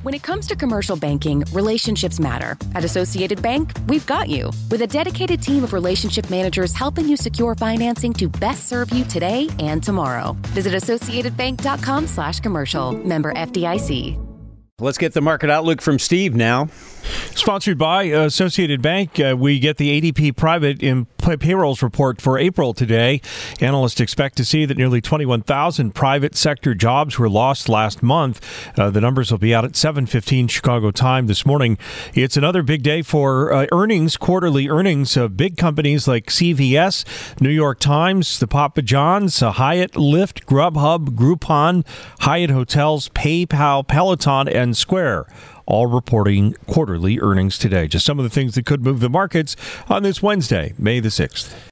When it comes to commercial banking, relationships matter. At Associated Bank, we've got you. With a dedicated team of relationship managers helping you secure financing to best serve you today and tomorrow. Visit AssociatedBank.com/commercial. Member FDIC. Let's get the market outlook from Steve now. Sponsored by Associated Bank, we get the ADP private payrolls report for April today. Analysts expect to see that nearly 21,000 private sector jobs were lost last month. The numbers will be out at 7:15 Chicago time this morning. It's another big day for earnings, quarterly earnings of big companies like CVS, New York Times, the Papa John's, Hyatt, Lyft, Grubhub, Groupon, Hyatt Hotels, PayPal, Peloton, and Square, all reporting quarterly earnings today. Just some of the things that could move the markets on this Wednesday, May the 6th.